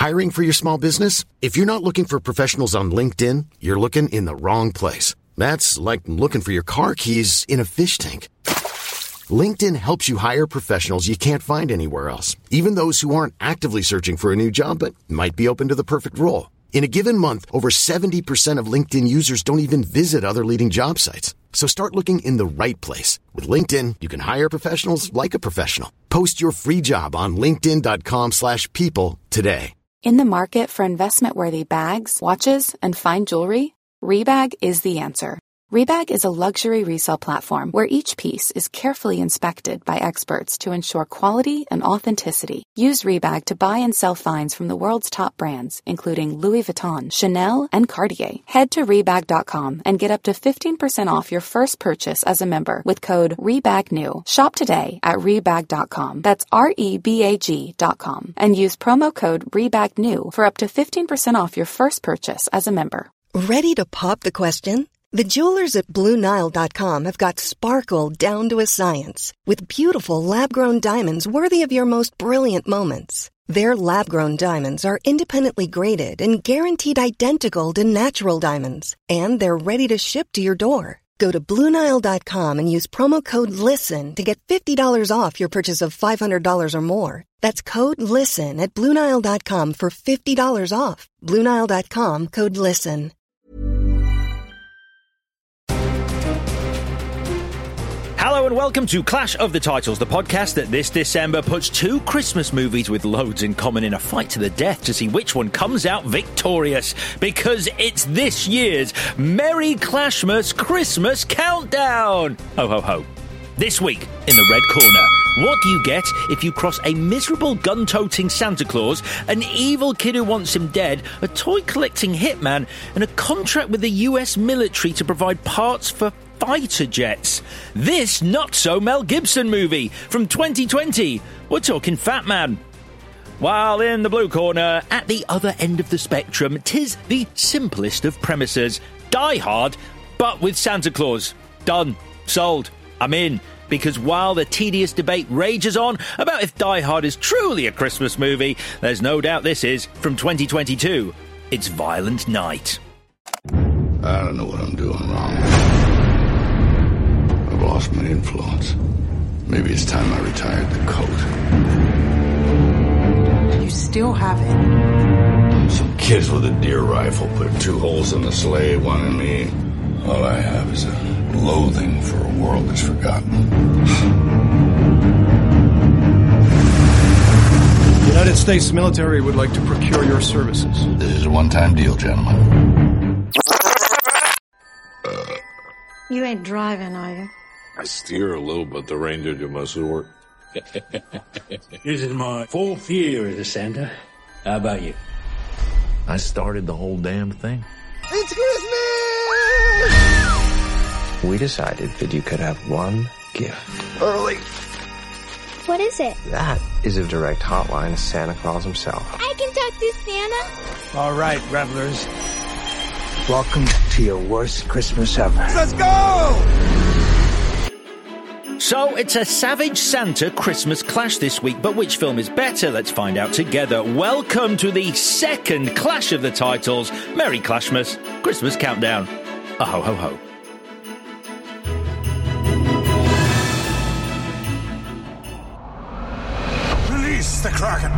Hiring for your small business? If you're not looking for professionals on LinkedIn, you're looking in the wrong place. That's like looking for your car keys in a fish tank. LinkedIn helps you hire professionals you can't find anywhere else, even those who aren't actively searching for a new job but might be open to the perfect role. In a given month, over 70% of LinkedIn users don't even visit other leading job sites. So start looking in the right place. With LinkedIn, you can hire professionals like a professional. Post your free job on linkedin.com/people today. In the market for investment-worthy bags, watches, and fine jewelry, Rebag is the answer. Rebag is a luxury resale platform where each piece is carefully inspected by experts to ensure quality and authenticity. Use Rebag to buy and sell finds from the world's top brands, including Louis Vuitton, Chanel, and Cartier. Head to Rebag.com and get up to 15% off your first purchase as a member with code REBAGNEW. Shop today at Rebag.com. That's REBAG.com. And use promo code REBAGNEW for up to 15% off your first purchase as a member. Ready to pop the question? The jewelers at BlueNile.com have got sparkle down to a science with beautiful lab-grown diamonds worthy of your most brilliant moments. Their lab-grown diamonds are independently graded and guaranteed identical to natural diamonds, and they're ready to ship to your door. Go to BlueNile.com and use promo code LISTEN to get $50 off your purchase of $500 or more. That's code LISTEN at BlueNile.com for $50 off. BlueNile.com, code LISTEN. Hello and welcome to Clash of the Titles, the podcast that this December puts two Christmas movies with loads in common in a fight to the death to see which one comes out victorious. Because it's this year's Merry Clashmas Christmas Countdown! Ho ho ho. This week, in the red corner, what do you get if you cross a miserable gun-toting Santa Claus, an evil kid who wants him dead, a toy-collecting hitman, and a contract with the US military to provide parts for fighter jets? This not-so-Mel Gibson movie from 2020. We're talking Fat Man. While in the blue corner, at the other end of the spectrum, 'tis the simplest of premises. Die Hard, but with Santa Claus. Done. Sold. I'm in. Because while the tedious debate rages on about if Die Hard is truly a Christmas movie, there's no doubt this is, from 2022, it's Violent Night. I don't know what I'm doing wrong. I've lost my influence. Maybe it's time I retired the coat. You still have it. Some kids with a deer rifle put 2 holes in the sleigh, one in me. All I have is a loathing for a world that's forgotten. The United States military would like to procure your services. This is a one-time deal, gentlemen. You ain't driving, are you? I steer a little, but the ranger do most of the work. This is my 4th year as a Santa. How about you? I started the whole damn thing. It's Christmas! We decided that you could have one gift. Early. What is it? That is a direct hotline to Santa Claus himself. I can talk to Santa. All right, revelers. Welcome to your worst Christmas ever. Let's go! So, it's a Savage Santa Christmas clash this week, but which film is better? Let's find out together. Welcome to the second Clash of the Titles, Merry Clashmas Christmas Countdown. A ho ho ho. Release the Kraken!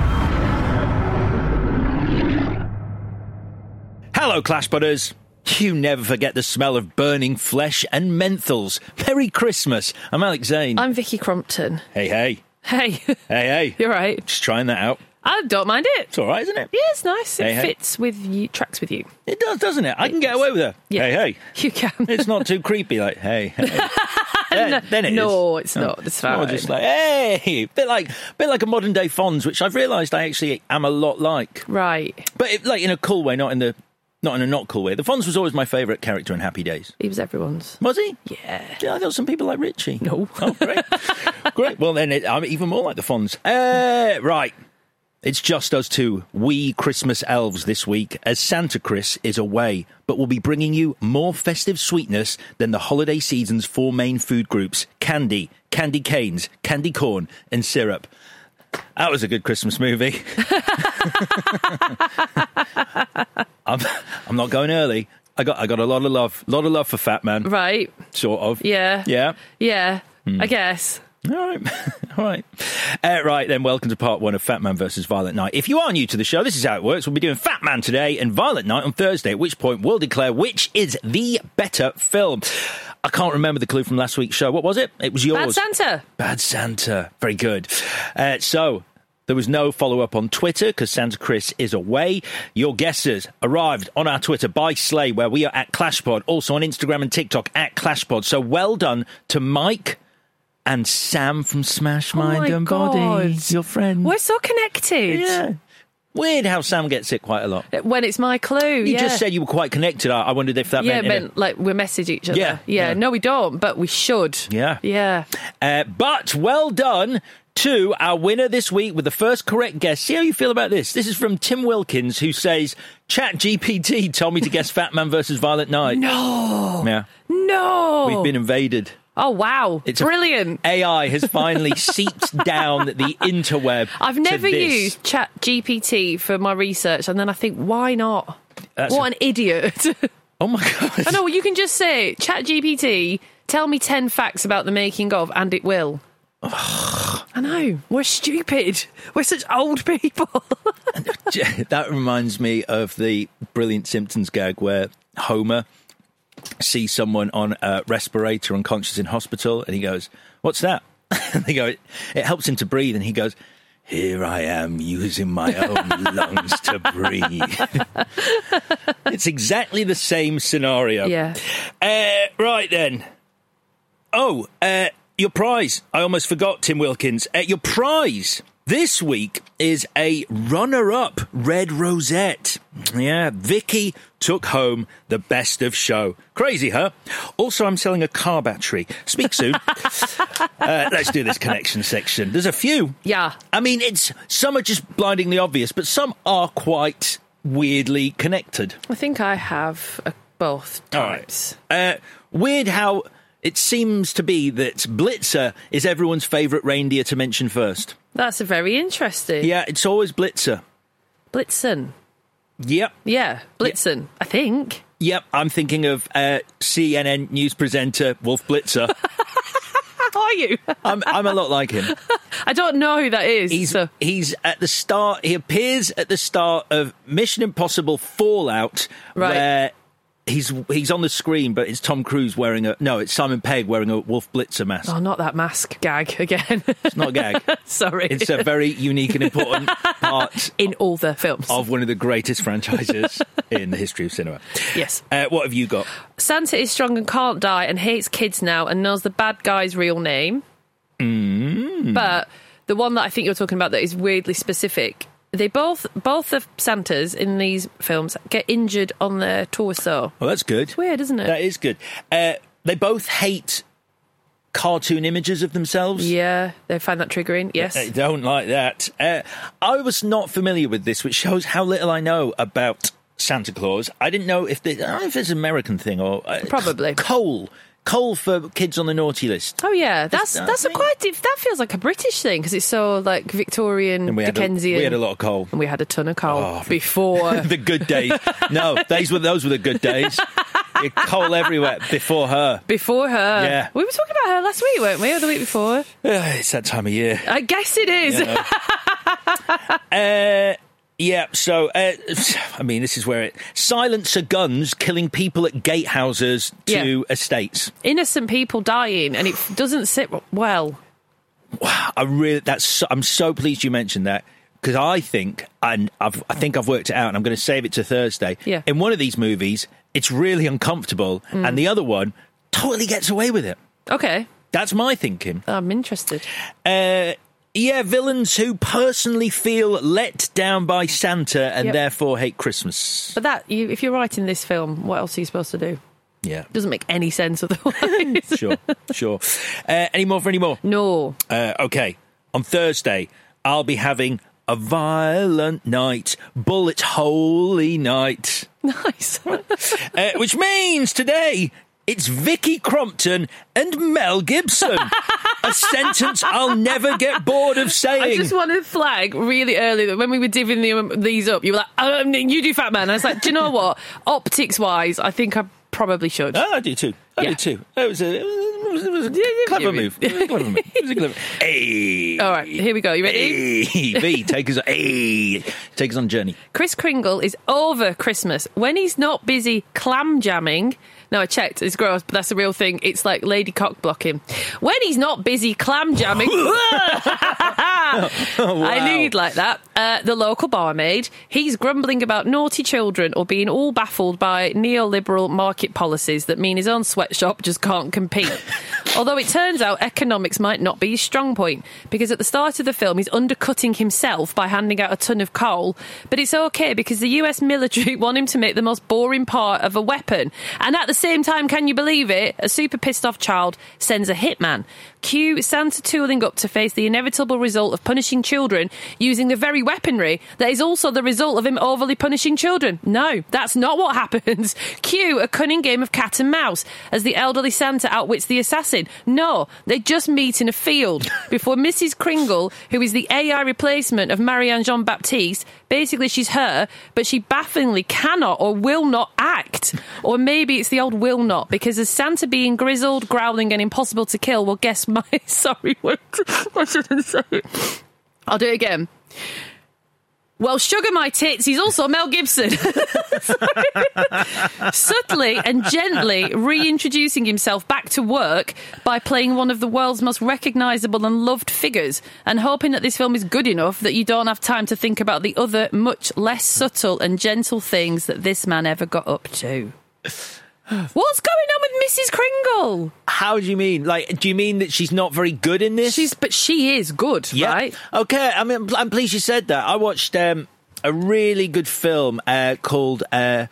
Hello, Clash Butters. You never forget the smell of burning flesh and menthols. Merry Christmas. I'm Alex Zane. I'm Vicky Crompton. Hey, hey. Hey. Hey, hey. You're right. Just trying that out. I don't mind it. It's all right, isn't it? Yeah, it's nice. Hey, it fits with you, tracks with you. It does, doesn't it? I can get away with it. Yeah. Hey, hey. You can. It's not too creepy, like, hey, hey. Then it is. No, it's not. It's fine. More just like, hey. Bit like a modern day Fonz, which I've realised I actually am a lot like. Right. But like in a cool way, not in a not cool way. The Fonz was always my favourite character in Happy Days. He was everyone's. Was he? Yeah. Yeah, I thought some people like Richie. No. Oh, great. Great. Well, then I'm even more like the Fonz. Right. It's just us two, wee Christmas elves this week, as Santa Chris is away, but we'll be bringing you more festive sweetness than the holiday season's 4 main food groups: candy, candy canes, candy corn, and syrup. That was a good Christmas movie. I'm not going early. I got a lot of love for Fat Man. Right. Sort of. Yeah. Yeah. Yeah. I guess. All right. All right. Right, then, welcome to part 1 of Fat Man vs. Violent Night. If you are new to the show, this is how it works. We'll be doing Fat Man today and Violent Night on Thursday, at which point we'll declare which is the better film. I can't remember the clue from last week's show. What was it? It was yours. Bad Santa. Bad Santa. Very good. So, there was no follow-up on Twitter because Santa Chris is away. Your guesses arrived on our Twitter by Slay, where we are at ClashPod. Also on Instagram and TikTok at ClashPod. So well done to Mike and Sam from Smash Mind and Body. Your friend. We're so connected. Yeah. Weird how Sam gets it quite a lot. When it's my clue, You just said you were quite connected. I wondered if that meant like we message each other. Yeah. No, we don't, but we should. Yeah. Yeah. But well done to our winner this week with the first correct guess. See how you feel about this. This is from Tim Wilkins, who says, ChatGPT told me to guess Fat Man versus Violent Night. No. Yeah. No. We've been invaded. Oh, wow. It's brilliant. AI has finally seeped down the interweb. I've never used ChatGPT for my research, and then I think, why not? What an idiot. Oh, my God. I know, you can just say, ChatGPT, tell me 10 facts about the making of, and it will. I know. We're stupid. We're such old people. That reminds me of the brilliant Simpsons gag where Homer sees someone on a respirator unconscious in hospital and he goes, "What's that?" And they go, "It helps him to breathe." And he goes, "Here I am using my own lungs to breathe." It's exactly the same scenario. Yeah. Right then. Oh, your prize. I almost forgot, Tim Wilkins. Your prize this week is a runner-up Red Rosette. Yeah, Vicky took home the best of show. Crazy, huh? Also, I'm selling a car battery. Speak soon. Let's do this connection section. There's a few. Yeah. I mean, some are just blindingly obvious, but some are quite weirdly connected. I think I have both types. All right. Weird how it seems to be that Blitzer is everyone's favourite reindeer to mention first. That's very interesting. Yeah, it's always Blitzer. Blitzen. Yep. Yeah, Blitzen, yep. I think. Yep, I'm thinking of CNN news presenter Wolf Blitzer. Are you? I'm a lot like him. I don't know who that is. He's at the start. He appears at the start of Mission Impossible Fallout, right. Where he's on the screen, but it's Tom Cruise it's Simon Pegg wearing a Wolf Blitzer mask. Oh, not that mask gag again. It's not a gag. Sorry. It's a very unique and important part in all the films of one of the greatest franchises in the history of cinema. Yes. What have you got? Santa is strong and can't die and hates kids now and knows the bad guy's real name. But the one that I think you're talking about that is weirdly specific, they both the Santas in these films get injured on their torso. Well, that's good. It's weird, isn't it? That is good. They both hate cartoon images of themselves. Yeah, they find that triggering, yes. They don't like that. I was not familiar with this, which shows how little I know about Santa Claus. I don't know if it's an American thing or... Probably. Coal for kids on the naughty list. Oh yeah, that's that feels like a British thing because it's so like Victorian, Dickensian. We had a lot of coal, and we had a ton of coal before the good days. No, those were the good days. Coal everywhere before her. Yeah, we were talking about her last week, weren't we, or the week before? It's that time of year. I guess it is. Yeah, so, I mean, this is where silencer guns killing people at gatehouses to estates. Innocent people dying, and it doesn't sit well. Wow, I'm so pleased you mentioned that, because I think I've worked it out, and I'm going to save it to Thursday. Yeah. In one of these movies, it's really uncomfortable, and the other one totally gets away with it. Okay. That's my thinking. I'm interested. Yeah, villains who personally feel let down by Santa and therefore hate Christmas. But if you're writing this film, what else are you supposed to do? Yeah. It doesn't make any sense otherwise. Sure. Any more? No. Okay. On Thursday, I'll be having a violent night, bullet holy night. Nice. Which means today It's Vicky Crompton and Mel Gibson. A sentence I'll never get bored of saying. I just want to flag really early that when we were divvying these up, you were like, you do Fat Man. And I was like, do you know what? Optics-wise, I think I probably should. I do too. I do too. It was a clever move. Hey. All right, here we go. You ready? Hey. V, take us on journey. Kris Kringle is over Christmas when he's not busy clam jamming. No, I checked. It's gross, but that's a real thing. It's like lady cock blocking. When he's not busy clam jamming... Wow. I knew you'd like that. The local barmaid, he's grumbling about naughty children or being all baffled by neoliberal market policies that mean his own sweatshop just can't compete. Although it turns out economics might not be his strong point, because at the start of the film he's undercutting himself by handing out a ton of coal. But it's okay because the US military want him to make the most boring part of a weapon. And at the same time, can you believe it? A super pissed off child sends a hitman. Cue Santa tooling up to face the inevitable result of punishing children using the very weaponry that is also the result of him overly punishing children. No, that's not what happens. Cue a cunning game of cat and mouse as the elderly Santa outwits the assassin. No, they just meet in a field before Mrs. Kringle, who is the AI replacement of Marianne Jean-Baptiste, basically she's her, but she bafflingly cannot or will not act. Or maybe it's the old will not, because as Santa being grizzled, growling and impossible to kill, well, guess my... Sorry, what? I shouldn't say it. I'll do it again. Well, sugar my tits, he's also Mel Gibson. Subtly and gently reintroducing himself back to work by playing one of the world's most recognisable and loved figures, and hoping that this film is good enough that you don't have time to think about the other much less subtle and gentle things that this man ever got up to. What's going on with Mrs. Kringle? How do you mean? Like, do you mean that she's not very good in this? But she is good, right? Okay, I mean, I'm pleased you said that. I watched a really good film called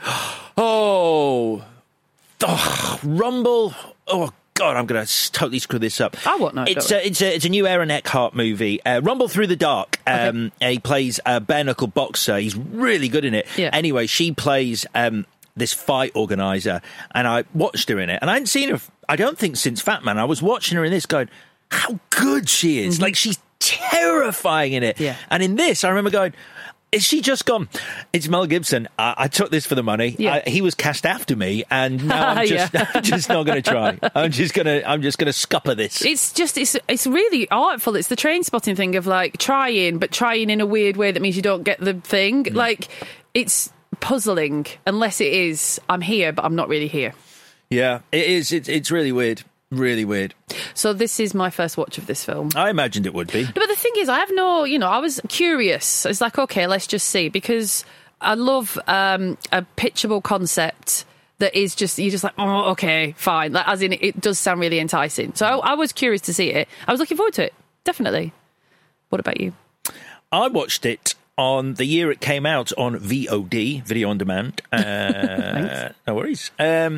Rumble. Oh God, I'm going to totally screw this up. I won't know. It's a new Aaron Eckhart movie, Rumble Through the Dark. He plays a bare knuckle boxer. He's really good in it. Yeah. Anyway, she plays this fight organizer, and I watched her in it, and I hadn't seen her, I don't think, since Fat Man. I was watching her in this going, how good she is. Mm-hmm. Like, she's terrifying in it. Yeah. And in this, I remember going, is she just gone, it's Mel Gibson, I took this for the money. Yeah. He was cast after me, and now I'm just not going to try. I'm just going to scupper this. It's really artful. It's the train spotting thing of like trying in a weird way that means you don't get the thing. Like, it's puzzling unless it is I'm here but I'm not really here. Yeah, it is. It's really weird. Really weird. So this is my first watch of this film. I imagined it would be. But the thing is, I have no, I was curious. It's like, okay, let's just see, because I love a pitchable concept that is just, you're just like, oh, okay, fine. Like, as in, it does sound really enticing. So I was curious to see it. I was looking forward to it, definitely. What about you? I watched it on the year it came out on VOD, Video On Demand. Thanks. No worries.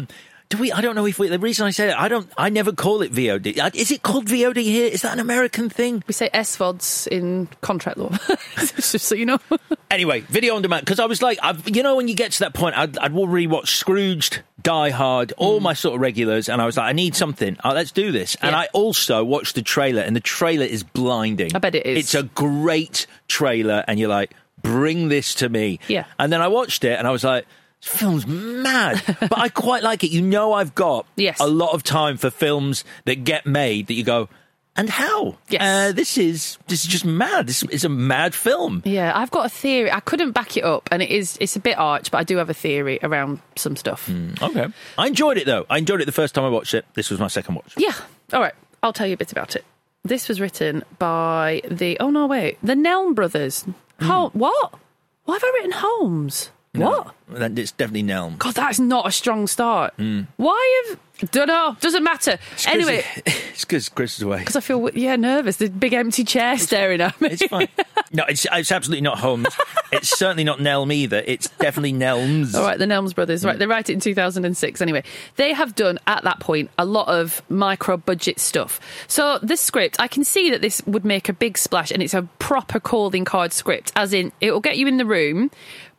I don't know if the reason I say it, I never call it VOD. Is it called VOD here? Is that an American thing? We say SVODs in contract law, just so you know. Anyway, Video On Demand, because I was like, when you get to that point, I'd already watched Scrooged, Die Hard, all my sort of regulars, and I was like, I need something. Let's do this. Yeah. And I also watched the trailer, and the trailer is blinding. I bet it is. It's a great trailer, and you're like, bring this to me. Yeah. And then I watched it, and I was like, this film's mad, but I quite like it. I've got a lot of time for films that get made that you go, and how? Yes. This is just mad. This is a mad film. Yeah, I've got a theory. I couldn't back it up, and it's a bit arch, but I do have a theory around some stuff. Okay. I enjoyed it, though. I enjoyed it the first time I watched it. This was my second watch. Yeah. All right. I'll tell you a bit about it. This was written by the Nelm brothers. What? Why have I written Holmes? No, what? It's definitely Nelm. God, that's not a strong start. Why have... Don't know. Doesn't matter. Anyway. It's because Chris is away. Because I feel, nervous. The big empty chair staring at me. It's fine. No, it's absolutely not Holmes. It's certainly not Nelm either. It's definitely Nelms. All right, the Nelms brothers. Right, they write it in 2006. Anyway, they have done, at that point, a lot of micro-budget stuff. So this script, I can see that this would make a big splash, and it's a proper calling card script, as in, it will get you in the room,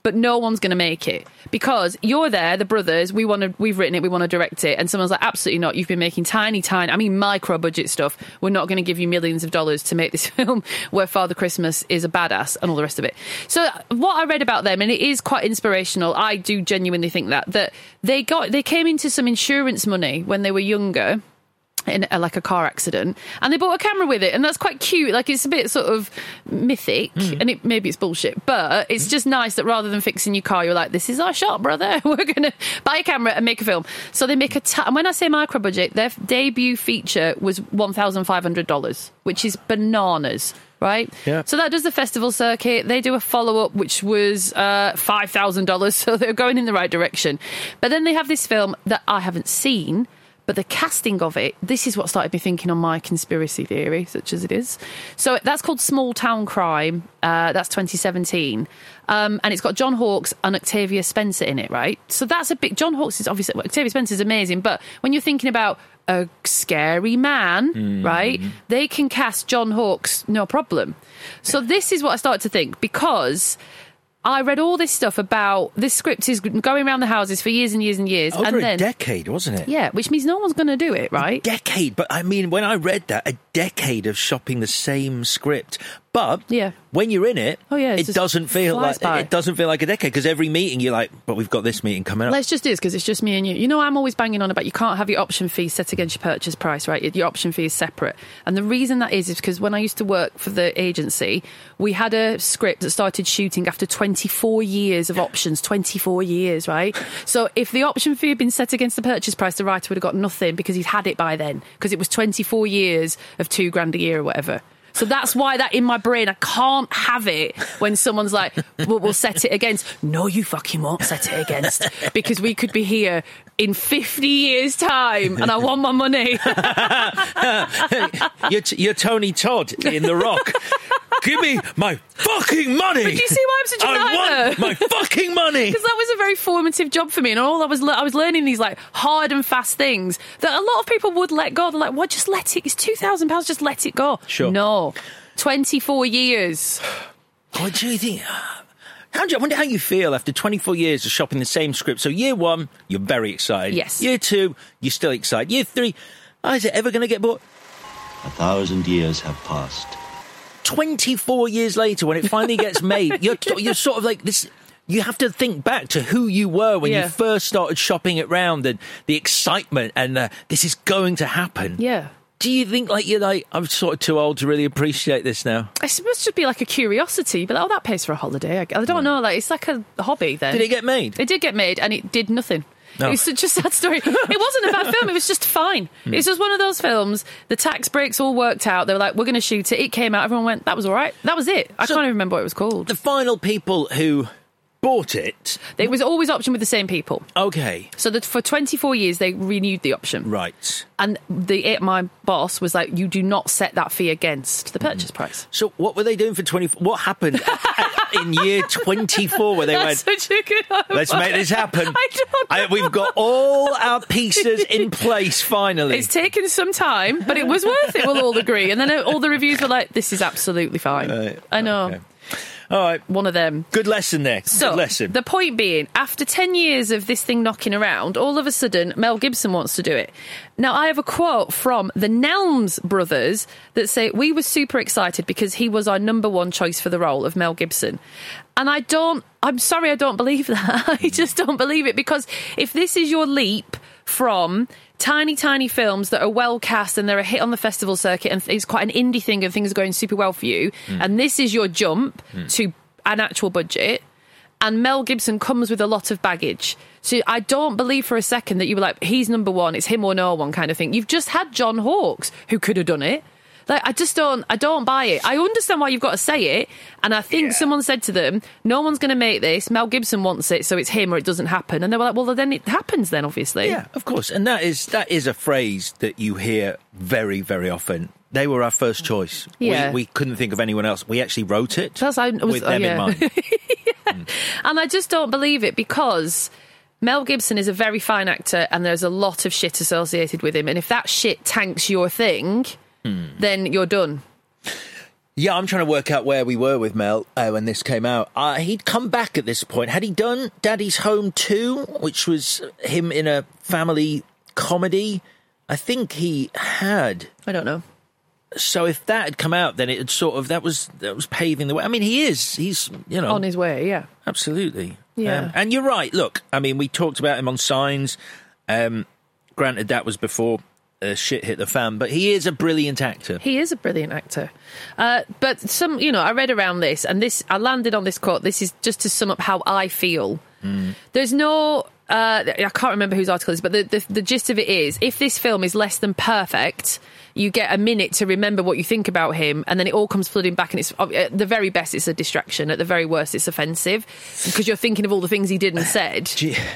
but no one's going to make it because you're there, the brothers, we've written it, we want to direct it, and someone's like, absolutely not, you've been making tiny, micro budget stuff, we're not going to give you millions of dollars to make this film where Father Christmas is a badass and all the rest of it. So what I read about them, and it is quite inspirational, I do genuinely think that they came into some insurance money when they were younger, in like a car accident, and they bought a camera with it, and that's quite cute. Like, it's a bit sort of mythic, and maybe it's bullshit, but it's just nice that rather than fixing your car, you're like, this is our shot, brother, we're gonna buy a camera and make a film. So they make and when I say micro budget, their debut feature was $1,500, which is bananas. Right? Yeah. So that does the festival circuit. They do a follow-up, which was $5,000, so they're going in the right direction. But then they have this film that I haven't seen, but the casting of it, this is what started me thinking on my conspiracy theory, such as it is. So that's called Small Town Crime. That's 2017. And it's got John Hawkes and Octavia Spencer in it, right? So that's a big... John Hawkes is obviously... Octavia Spencer is amazing, but when you're thinking about a scary man, right, they can cast John Hawkes, no problem. So this is what I started to think, because... I read all this stuff about this script is going around the houses for years and years and years. Over and then, a decade, wasn't it? Yeah, which means no one's going to do it, right? A decade. But I mean, when I read that, a decade of shopping the same script. But when you're in it, it doesn't feel like a decade, because every meeting you're like, but we've got this meeting coming up. Let's just do this because it's just me and you. You know, I'm always banging on about you can't have your option fee set against your purchase price, right? Your option fee is separate. And the reason that is because when I used to work for the agency, we had a script that started shooting after 24 years of options, 24 years, right? So if the option fee had been set against the purchase price, the writer would have got nothing because he'd had it by then, because it was 24 years of $2,000 a year or whatever. So that's why that in my brain, I can't have it when someone's like, well, we'll set it against. No, you fucking won't set it against, because we could be here in 50 years' time and I want my money. You're Tony Todd in The Rock. Give me my fucking money. But do you see why I'm such a nightmare? I want my fucking money. Because that was a very formative job for me, and all I was learning these like hard and fast things that a lot of people would let go. They're like, "Well, just let it. It's £2,000. Just let it go." Sure. No, 24 years. What do you think? I wonder how you feel after 24 years of shopping the same script. So year one, you're very excited. Yes. Year two, you're still excited. Year three, is it ever going to get bought? 1,000 years have passed. 24 years later, when it finally gets made, you're sort of like this. You have to think back to who you were when you first started shopping it round, and the excitement, and this is going to happen. Yeah. Do you think I'm sort of too old to really appreciate this now? It must just be like a curiosity, but that pays for a holiday. I don't know. Like, it's like a hobby then. Did it get made? It did get made, and it did nothing. No. It was such a sad story. It wasn't a bad film. It was just fine. It was just one of those films. The tax breaks all worked out. They were like, we're going to shoot it. It came out. Everyone went, that was all right. That was it. I can't even remember what it was called. The final people who bought it... It was always option with the same people. Okay. So that for 24 years, they renewed the option. Right. And my boss was like, you do not set that fee against the purchase price. So what were they doing for 24... What happened in year 24 where they went... Such a good idea. Let's make this happen. I don't know. We've got all our pieces in place, finally. It's taken some time, but it was worth it, we'll all agree. And then all the reviews were like, this is absolutely fine. I know. Okay. All right. One of them. Good lesson there. So, good lesson. The point being, after 10 years of this thing knocking around, all of a sudden, Mel Gibson wants to do it. Now, I have a quote from the Nelms brothers that say, we were super excited because he was our number one choice for the role of Mel Gibson. And I'm sorry, I don't believe that. I just don't believe it, because if this is your leap from tiny films that are well cast and they're a hit on the festival circuit and it's quite an indie thing and things are going super well for you, and this is your jump to an actual budget, and Mel Gibson comes with a lot of baggage. So I don't believe for a second that you were like, he's number one, it's him or no one kind of thing. You've just had John Hawkes, who could have done it. Like, I don't buy it. I understand why you've got to say it, and I think someone said to them, no one's going to make this, Mel Gibson wants it, so it's him or it doesn't happen. And they were like, well, then it happens then, obviously. Yeah, of course. And that is a phrase that you hear very, very often. They were our first choice. Yeah. We couldn't think of anyone else. We actually wrote it with them in mind. And I just don't believe it, because Mel Gibson is a very fine actor and there's a lot of shit associated with him. And if that shit tanks your thing... then you're done. Yeah, I'm trying to work out where we were with Mel when this came out. He'd come back at this point. Had he done Daddy's Home 2, which was him in a family comedy? I think he had. I don't know. So if that had come out, then it had sort of that was paving the way. I mean, he's on his way. Yeah, absolutely. Yeah, and you're right. Look, I mean, we talked about him on Signs. Granted, that was before shit hit the fan, but he is a brilliant actor. He is a brilliant actor. But some, I read around this, and I landed on this quote. This is just to sum up how I feel. There's no. I can't remember whose article it is, but the gist of it is, if this film is less than perfect, you get a minute to remember what you think about him, and then it all comes flooding back, and it's at the very best it's a distraction, at the very worst it's offensive, because you're thinking of all the things he did and said.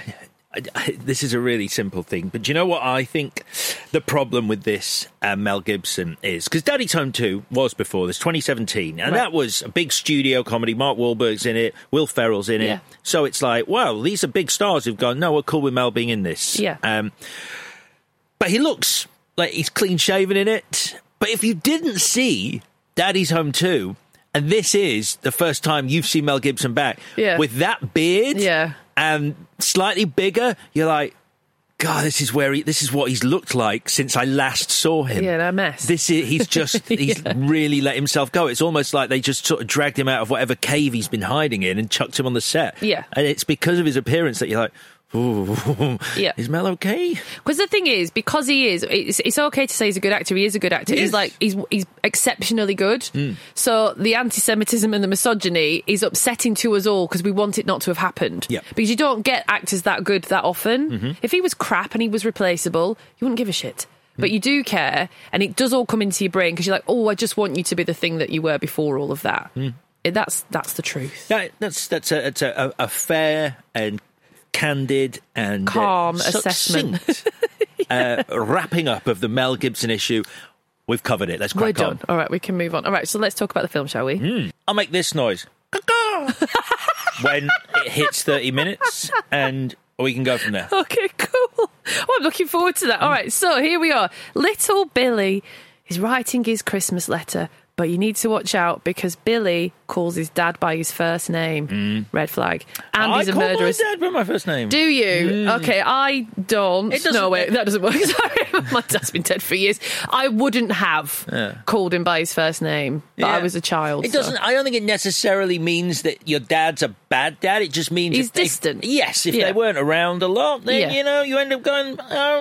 This is a really simple thing, but do you know what I think the problem with this Mel Gibson is? Because Daddy's Home 2 was before this, 2017, and that was a big studio comedy. Mark Wahlberg's in it, Will Ferrell's in it. So it's like, wow, these are big stars who've gone, no, we're cool with Mel being in this. Yeah. But he looks like he's clean-shaven in it. But if you didn't see Daddy's Home 2, and this is the first time you've seen Mel Gibson back, with that beard... and slightly bigger, you're like, God, this is what he's looked like since I last saw him. Yeah, that mess. He's really let himself go. It's almost like they just sort of dragged him out of whatever cave he's been hiding in and chucked him on the set. Yeah. And it's because of his appearance that you're like, ooh, is Mel okay? Because the thing is, because he is, it's okay to say he's a good actor. He is a good actor. He's exceptionally good. So the anti-Semitism and the misogyny is upsetting to us all because we want it not to have happened. Because you don't get actors that good that often. If he was crap and he was replaceable, you wouldn't give a shit. But you do care, and it does all come into your brain because you're like, oh, I just want you to be the thing that you were before all of that. That's the truth. That's a fair and candid and calm assessment. Wrapping up of the Mel Gibson issue. We've covered it. Let's crack on. We're done. All right, we can move on. All right, so let's talk about the film, shall we? I'll make this noise when it hits 30 minutes, and we can go from there. Okay, cool. Oh, I'm looking forward to that. All right, so here we are. Little Billy is writing his Christmas letter, but you need to watch out because Billy calls his dad by his first name. Red flag. And he's a murderous. I call my dad by my first name. Do you? Okay, I don't. No, wait, that doesn't work. Sorry, my dad's been dead for years. I wouldn't have called him by his first name, but I was a child. It doesn't. I don't think it necessarily means that your dad's a bad dad. It just means he's distant. If they weren't around a lot, then you end up going,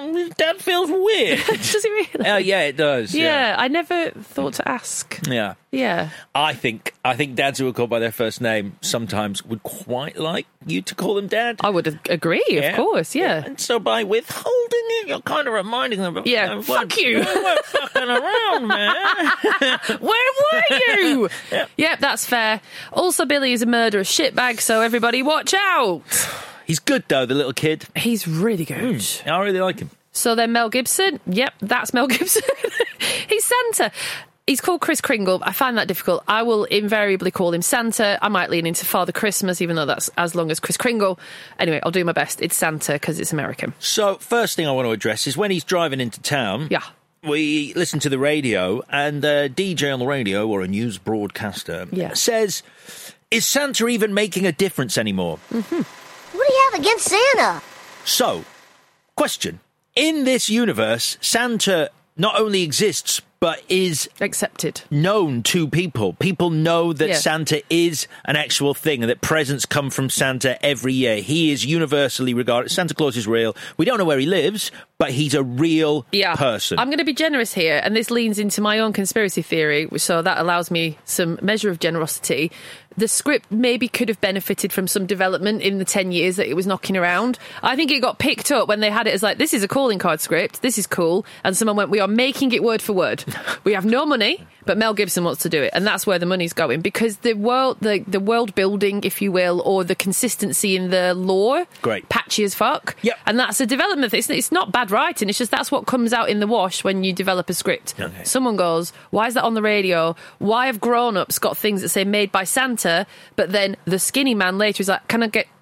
Dad feels weird. Does he really? Oh, yeah, it does. Yeah, I never thought to ask. Yeah. I think dads who are called by their first name sometimes would quite like you to call them dad. I would agree, of course, yeah. And so by withholding it, you're kind of reminding them of... Yeah, fuck you. We weren't fucking around, man. Where were you? Yep, that's fair. Also, Billy is a murderous shitbag, so everybody watch out. He's good, though, the little kid. He's really good. I really like him. So then Mel Gibson. Yep, that's Mel Gibson. He's Santa. He's called Kris Kringle. I find that difficult. I will invariably call him Santa. I might lean into Father Christmas, even though that's as long as Kris Kringle. Anyway, I'll do my best. It's Santa because it's American. So, first thing I want to address is when he's driving into town. Yeah. We listen to the radio, and a DJ on the radio, or a news broadcaster, says, is Santa even making a difference anymore? What do you have against Santa? So, question. In this universe, Santa not only exists, but is accepted, known to people. People know that Santa is an actual thing and that presents come from Santa every year. He is universally regarded. Santa Claus is real. We don't know where he lives, but he's a real person. I'm going to be generous here, and this leans into my own conspiracy theory, so that allows me some measure of generosity. The script maybe could have benefited from some development in the 10 years that it was knocking around. I think it got picked up when they had it as like, this is a calling card script, this is cool, and someone went, we are making it word for word. We have no money, but Mel Gibson wants to do it, and that's where the money's going, because the world building, if you will, or the consistency in the lore, patchy as fuck. Yep. And that's a development. It's not bad writing, it's just that's what comes out in the wash when you develop a script. Okay. Someone goes, why is that on the radio? Why have grown-ups got things that say made by Santa, but then the skinny man later is like, can I get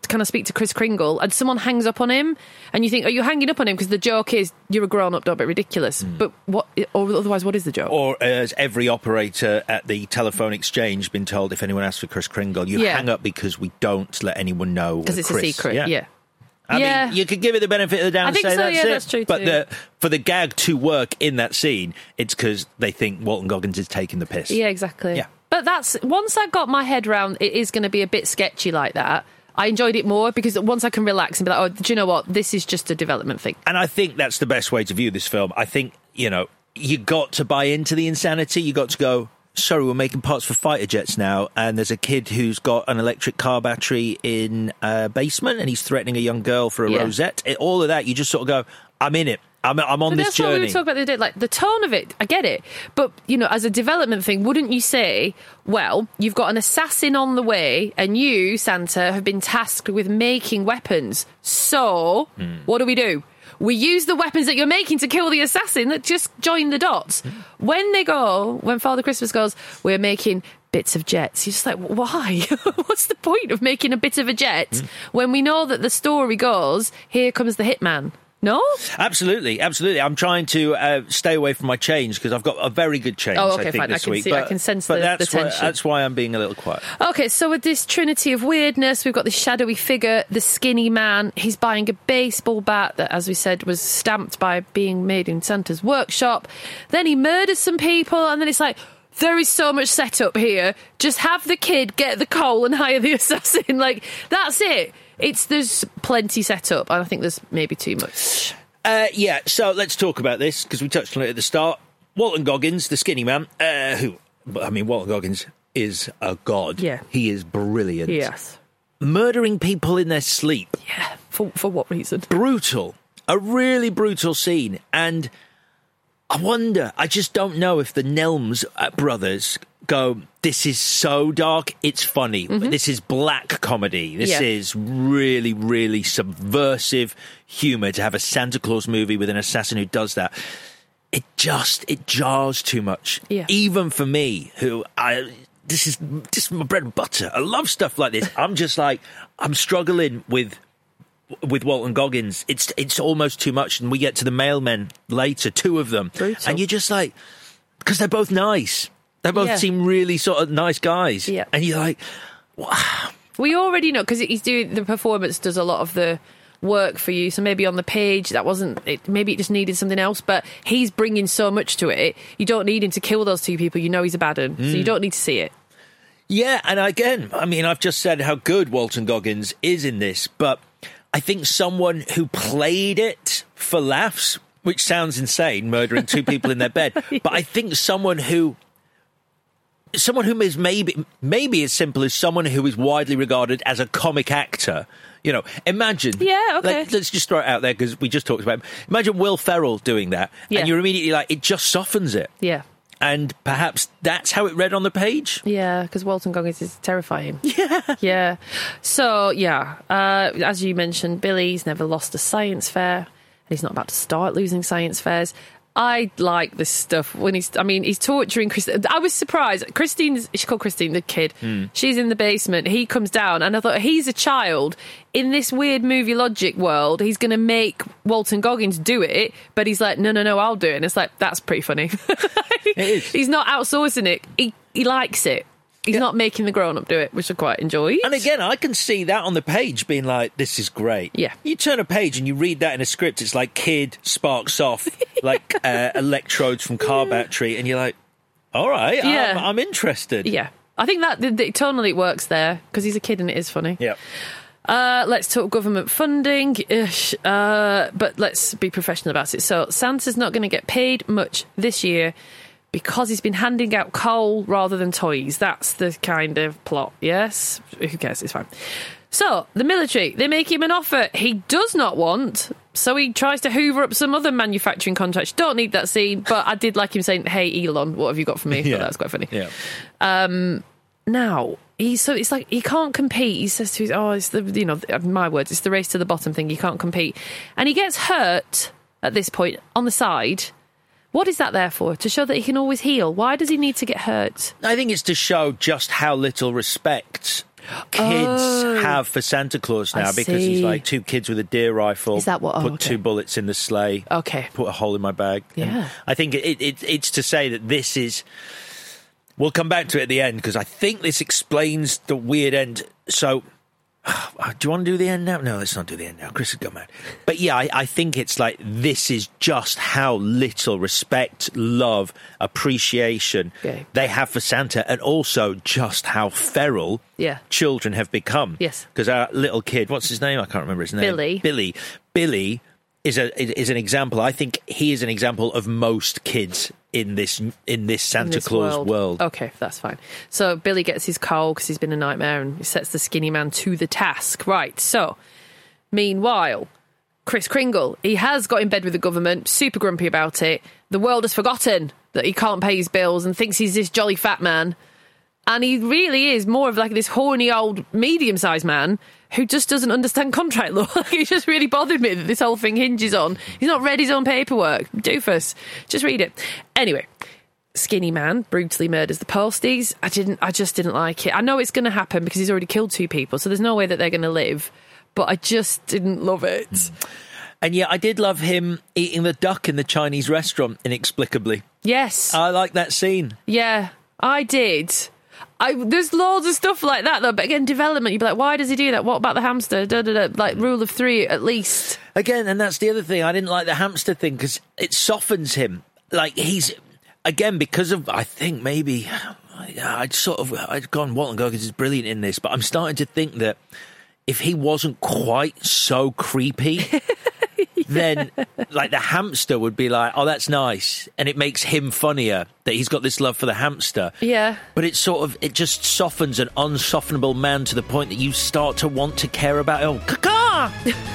can I speak to Kris Kringle? And someone hangs up on him, and you think, are you hanging up on him because the joke is you're a grown-up, don't be ridiculous. But what? Or otherwise, what is the joke? Or as every operator at the telephone exchange been told, if anyone asks for Kris Kringle, you hang up because we don't let anyone know. Because it's a secret, yeah. I mean, you could give it the benefit of the doubt and say that's it. That's true too. But for the gag to work in that scene, it's because they think Walton Goggins is taking the piss. Yeah, exactly. Yeah. But that's, once I got my head round, it is going to be a bit sketchy like that. I enjoyed it more because once I can relax and be like, oh, do you know what? This is just a development thing. And I think that's the best way to view this film. I think, you got to buy into the insanity. You got to go, sorry, we're making parts for fighter jets now, and there's a kid who's got an electric car battery in a basement, and he's threatening a young girl for a rosette. All of that, you just sort of go, I'm in it. I'm on this journey. That's what we were talking about the other day. Like, the tone of it, I get it. But, as a development thing, wouldn't you say, well, you've got an assassin on the way, and you, Santa, have been tasked with making weapons. So, what do? We use the weapons that you're making to kill the assassin. That just join the dots. When Father Christmas goes, we're making bits of jets, you're just like, why? What's the point of making a bit of a jet when we know that the story goes, here comes the hitman? No? Absolutely. I'm trying to stay away from my change because I've got a very good change, I think, fine. this week. I can sense the tension. That's why I'm being a little quiet. Okay, so with this trinity of weirdness, we've got this shadowy figure, the skinny man. He's buying a baseball bat that, as we said, was stamped by being made in Santa's workshop. Then he murders some people, and then it's like, there is so much setup here. Just have the kid get the coal and hire the assassin. Like, that's it. There's plenty set up, and I think there's maybe too much. So let's talk about this, because we touched on it at the start. Walton Goggins, the skinny man, Walton Goggins is a god. Yeah. He is brilliant. Yes. Murdering people in their sleep. Yeah, for what reason? Brutal. A really brutal scene. And I just don't know if the Nelms brothers go, this is so dark, it's funny. This is black comedy. This is really, really subversive humour to have a Santa Claus movie with an assassin who does that. It jars too much. Yeah. Even for me, this is my bread and butter. I love stuff like this. I'm just like, I'm struggling with Walton Goggins. It's almost too much, and we get to the mailmen later, two of them. Brutal. And you're just like, because they're both nice. They both seem really sort of nice guys. Yeah. And you're like, wow. We already know, because the performance does a lot of the work for you. So maybe on the page, that wasn't it. Maybe it just needed something else. But he's bringing so much to it. You don't need him to kill those two people. You know he's a bad one. So you don't need to see it. Yeah. And again, I've just said how good Walton Goggins is in this. But I think someone who played it for laughs, which sounds insane, murdering two people in their bed. But I think someone who is maybe as simple as someone who is widely regarded as a comic actor. Imagine. Yeah, okay. Let's just throw it out there because we just talked about it. Imagine Will Ferrell doing that. Yeah. And you're immediately like, it just softens it. Yeah. And perhaps that's how it read on the page? Yeah, because Walton Goggins is terrifying. Yeah. Yeah. So, as you mentioned, Billy's never lost a science fair. And he's not about to start losing science fairs. I like this stuff when he's torturing Christine. I was surprised. She's called Christine, the kid. She's in the basement. He comes down, and I thought, he's a child. In this weird movie logic world, he's going to make Walton Goggins do it, but he's like, no, I'll do it. And it's like, that's pretty funny. It is. He's not outsourcing it. He likes it. He's not making the grown-up do it, which I quite enjoy. And again, I can see that on the page being like, this is great. Yeah. You turn a page and you read that in a script, it's like kid, sparks off, like electrodes from car battery, and you're like, all right, I'm interested. Yeah. I think that tonally it works there, because he's a kid and it is funny. Yeah. Let's talk government funding, but let's be professional about it. So Santa's not going to get paid much this year, because he's been handing out coal rather than toys. That's the kind of plot, yes? Who cares? It's fine. So, the military, they make him an offer he does not want, so he tries to hoover up some other manufacturing contracts. Don't need that scene, but I did like him saying, hey, Elon, what have you got for me? Yeah. That's quite funny. Yeah. Now, it's like he can't compete. He says to it's the, my words, it's the race to the bottom thing. You can't compete. And he gets hurt at this point on the side. What is that there for? To show that he can always heal? Why does he need to get hurt? I think it's to show just how little respect kids have for Santa Claus now because he's like 2 kids with a deer rifle. Is that what? Put 2 bullets in the sleigh. Okay. Put a hole in my bag. Yeah. And I think it's to say that this is... We'll come back to it at the end because I think this explains the weird end. So... do you want to do the end now? No, let's not do the end now. Chris has gone mad. But yeah, I think it's like this is just how little respect, love, appreciation they have for Santa, and also just how feral children have become. Yes. Because our little kid, what's his name? I can't remember his name. Billy is an example. I think he is an example of most kids in this Santa Claus world. Okay, that's fine. So Billy gets his coal because he's been a nightmare, and he sets the skinny man to the task. Right, so meanwhile, Kris Kringle, he has got in bed with the government, super grumpy about it. The world has forgotten that he can't pay his bills and thinks he's this jolly fat man. And he really is more of like this horny old medium-sized man who just doesn't understand contract law. It just really bothered me that this whole thing hinges on. He's not read his own paperwork. Doofus. Just read it. Anyway, skinny man brutally murders the posties. I just didn't like it. I know it's going to happen because he's already killed 2 people, so there's no way that they're going to live. But I just didn't love it. And yeah, I did love him eating the duck in the Chinese restaurant inexplicably. Yes. I like that scene. Yeah, I did. There's loads of stuff like that, though. But again, development, you'd be like, why does he do that? What about the hamster? Like, rule of 3, at least. Again, and that's the other thing. I didn't like the hamster thing because it softens him. Like, he's... Again, because of... I think maybe... I'd gone Walton Goggins is brilliant in this, but I'm starting to think that if he wasn't quite so creepy... then like the hamster would be like, oh, that's nice, and it makes him funnier that he's got this love for the hamster. Yeah. But it just softens an unsoftenable man to the point that you start to want to care about him. Caca!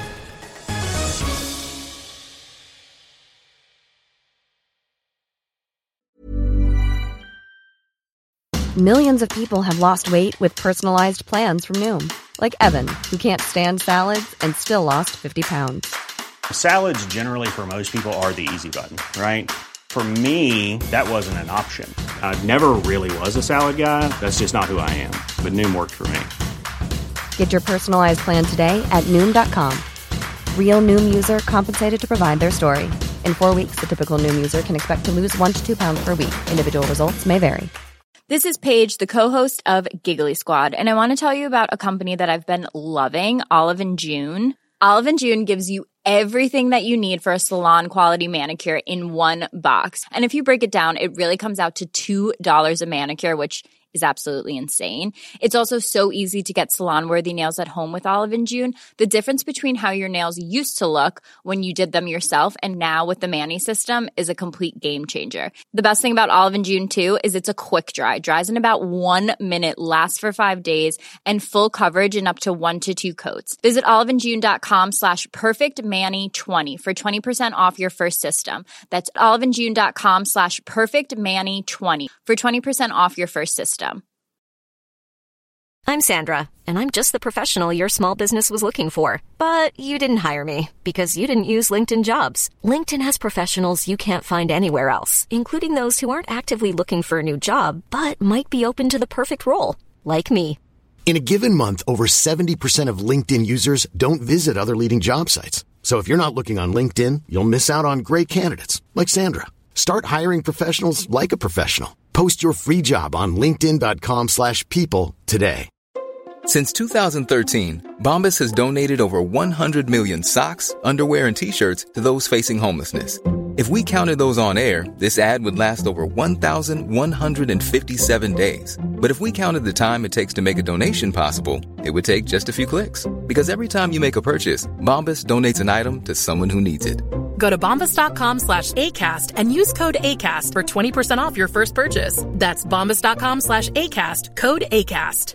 Millions of people have lost weight with personalized plans from Noom. Like Evan, who can't stand salads and still lost 50 pounds. Salads generally for most people are the easy button, right? For me, that wasn't an option. I never really was a salad guy. That's just not who I am. But Noom worked for me. Get your personalized plan today at Noom.com. Real Noom user compensated to provide their story. In 4 weeks, the typical Noom user can expect to lose 1 to 2 pounds per week. Individual results may vary. This is Paige, the co-host of Giggly Squad, and I want to tell you about a company that I've been loving, Olive & June. Olive & June gives you everything that you need for a salon-quality manicure in one box. And if you break it down, it really comes out to $2 a manicure, which is absolutely insane. It's also so easy to get salon-worthy nails at home with Olive & June. The difference between how your nails used to look when you did them yourself and now with the Mani system is a complete game changer. The best thing about Olive & June, too, is it's a quick dry. Dries in about 1 minute, lasts for 5 days, and full coverage in up to 1 to 2 coats. Visit oliveandjune.com/perfectmani20 for 20% off your first system. That's oliveandjune.com/perfectmani20 for 20% off your first system. I'm Sandra, and I'm just the professional your small business was looking for. But you didn't hire me because you didn't use LinkedIn Jobs. LinkedIn has professionals you can't find anywhere else, including those who aren't actively looking for a new job, but might be open to the perfect role, like me. In a given month, over 70% of LinkedIn users don't visit other leading job sites. So if you're not looking on LinkedIn, you'll miss out on great candidates like Sandra. Start hiring professionals like a professional. Post your free job on linkedin.com/people today. Since 2013, Bombas has donated over 100 million socks, underwear, and T-shirts to those facing homelessness. If we counted those on air, this ad would last over 1,157 days. But if we counted the time it takes to make a donation possible, it would take just a few clicks. Because every time you make a purchase, Bombas donates an item to someone who needs it. Go to bombas.com/ACAST and use code ACAST for 20% off your first purchase. That's bombas.com/ACAST, code ACAST.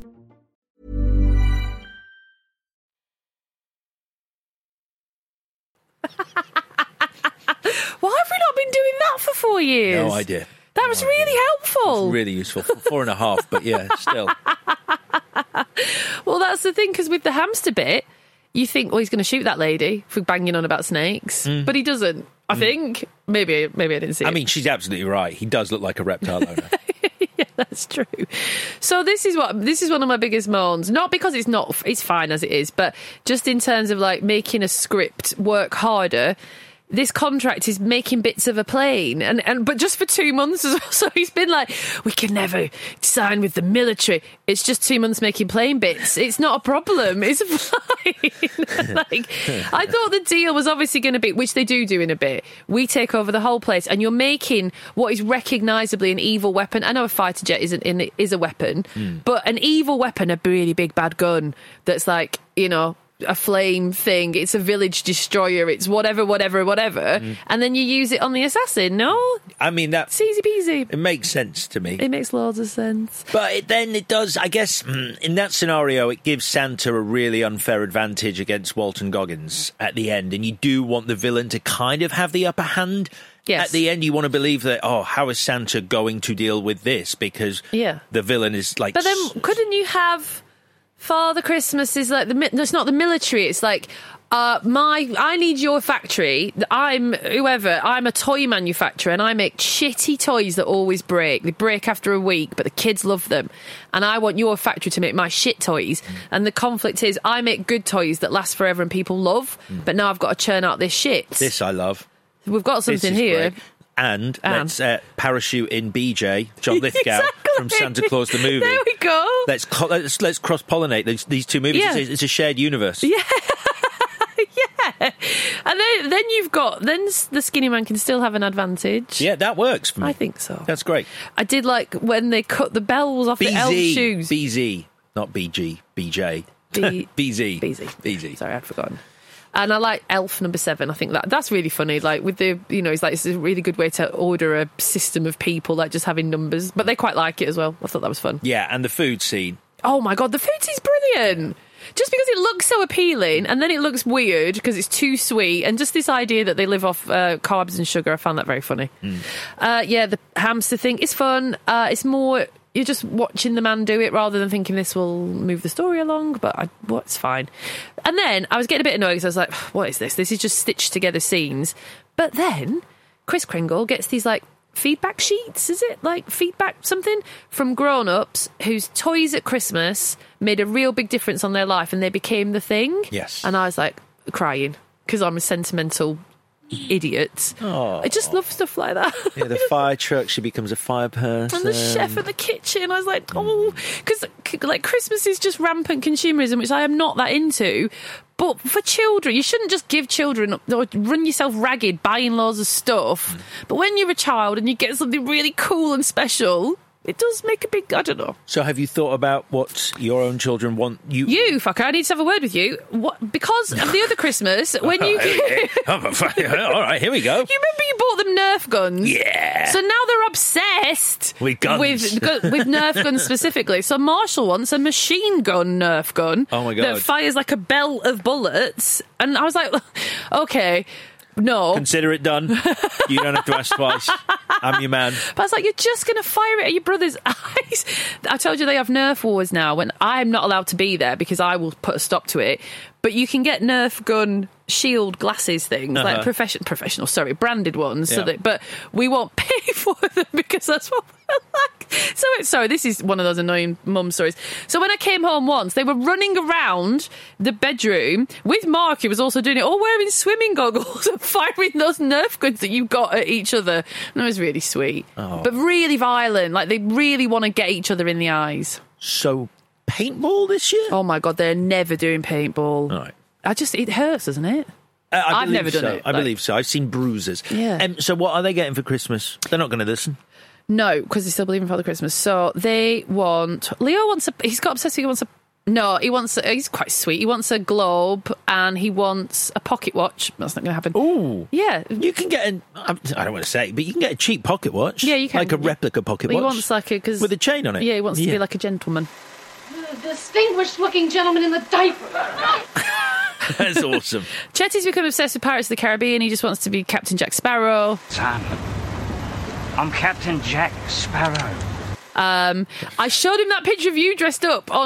Why have we not been doing that for 4 years? No idea. That was really helpful. It was really useful. 4.5, but yeah, still. Well, that's the thing, because with the hamster bit, you think, well, he's going to shoot that lady for banging on about snakes, but he doesn't. I think. Maybe I didn't see it. I mean, she's absolutely right. He does look like a reptile owner. Yeah. That's true. So this is one of my biggest moans. Not because it's fine as it is, but just in terms of like making a script work harder. This contract is making bits of a plane, but just for 2 months as well. So he's been like, we can never sign with the military. It's just 2 months making plane bits. It's not a problem. It's fine. Like, I thought the deal was obviously going to be, which they do in a bit. We take over the whole place, and you're making what is recognisably an evil weapon. I know a fighter jet is a weapon, but an evil weapon, a really big bad gun that's like, you know, a flame thing, it's a village destroyer, it's whatever, and then you use it on the assassin. No? I mean, that's easy peasy. It makes sense to me. It makes loads of sense. But it does, I guess, in that scenario, it gives Santa a really unfair advantage against Walton Goggins at the end, and you do want the villain to kind of have the upper hand. Yes. At the end, you want to believe that, how is Santa going to deal with this? Because the villain is like... But then, couldn't you have... Father Christmas is like it's not the military. It's like I need your factory. I'm a toy manufacturer, and I make shitty toys that always break. They break after a week, but the kids love them. And I want your factory to make my shit toys. And the conflict is, I make good toys that last forever and people love. But now I've got to churn out this shit. This I love. We've got something here. Great. And let's parachute in BJ, John Lithgow, from Santa Claus the movie. There we go. Let's cross-pollinate these two movies. Yeah. It's a shared universe. Yeah. Yeah. And then the skinny man can still have an advantage. Yeah, that works for me. I think so. That's great. I did like when they cut the bells off the elf shoes. BZ, not BG, BJ. BZ. Sorry, I'd forgotten. And I like Elf number 7. I think that's really funny. Like with the, it's like it's a really good way to order a system of people, like just having numbers. But they quite like it as well. I thought that was fun. Yeah, and the food scene. Oh my God, the food scene's brilliant. Just because it looks so appealing, and then it looks weird because it's too sweet, and just this idea that they live off carbs and sugar, I found that very funny. The hamster thing is fun. It's more... You're just watching the man do it rather than thinking this will move the story along, but it's fine. And then I was getting a bit annoyed because I was like, what is this? This is just stitched together scenes. But then Kris Kringle gets these like feedback sheets, is it? Like feedback something from grown-ups whose toys at Christmas made a real big difference on their life and they became the thing. Yes. And I was like crying because I'm a sentimental idiot. I just love stuff like that. Yeah, the fire truck, she becomes a fire person. And the chef in the kitchen, I was like, because like Christmas is just rampant consumerism, which I am not that into. But for children, you shouldn't just give children or run yourself ragged buying loads of stuff. But when you're a child and you get something really cool and special, it does make a big, I don't know. So have you thought about what your own children want you... You, fucker, I need to have a word with you. What, because of the other Christmas, when you... All right, here we go. You remember you bought them Nerf guns? Yeah. So now they're obsessed... With guns. With Nerf guns specifically. So Marshall wants a machine gun Nerf gun. Oh, my God. That fires like a belt of bullets. And I was like, okay... No. Consider it done. You don't have to ask twice. I'm your man. But I was like, you're just going to fire it at your brother's eyes. I told you they have Nerf wars now when I'm not allowed to be there because I will put a stop to it. But you can get Nerf gun shield glasses things, like professional, branded ones. Yeah. So but we won't pay for them because that's what we're like. So this is one of those annoying mum stories. So when I came home once, they were running around the bedroom with Mark, who was also doing it, all wearing swimming goggles and firing those Nerf guns that you got at each other. And it was really sweet, but really violent. Like they really want to get each other in the eyes. So paintball this year? Oh my God, they're never doing paintball. All right. It hurts, doesn't it? I've never done it. I believe so. I've seen bruises. Yeah. So what are they getting for Christmas? They're not going to listen. No, because they still believe in Father Christmas. So they want... Leo wants he's got obsessed with... He wants a... No, he's quite sweet. He wants a globe and he wants a pocket watch. That's not going to happen. Ooh. Yeah. You can get I don't want to say, but you can get a cheap pocket watch. Yeah, you can. Like a replica pocket watch. He wants like a... with a chain on it. Yeah, he wants to be like a gentleman. Distinguished-looking gentleman in the diaper. That's awesome. Chetty's become obsessed with Pirates of the Caribbean. He just wants to be Captain Jack Sparrow. Sam, I'm Captain Jack Sparrow. I showed him that picture of you dressed up on